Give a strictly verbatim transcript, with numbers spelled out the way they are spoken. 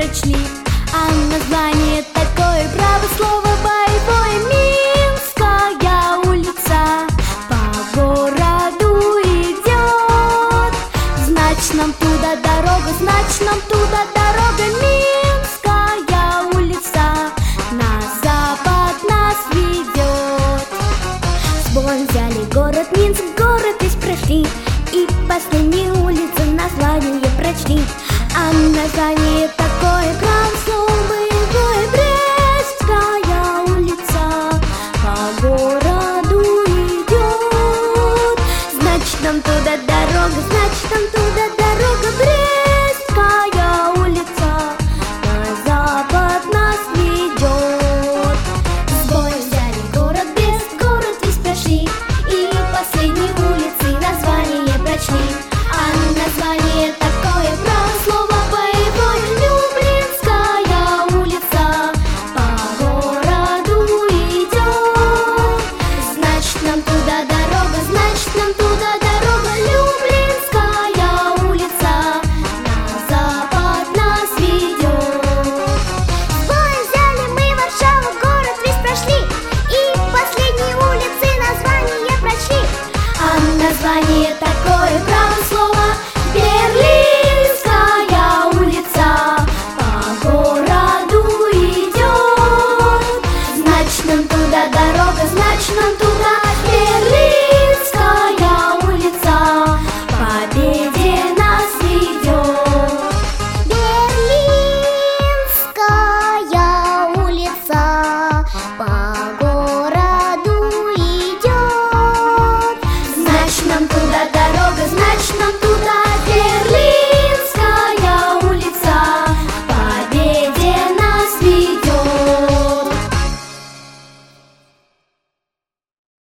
прочли. А название такое, право слово боевое. Минская улица по городу идет. Значит, нам туда дорога, значит, нам туда дорога. Минская улица на запад нас ведет. С боем взяли город Минск, город весь прошли, и последние улицы название прочли. А название такое, право слово боевое. Брестская улица по городу идет. Значит, нам туда дорога, значит, нам туда дорога. Брестская улица на запад нас ведет. С боем взяли город Брест, город весь прошли, и последние улицы название прочли. А название такое, право слово боевое. Люблинская улица по городу идет. Значит, нам туда дорога, значит, нам туда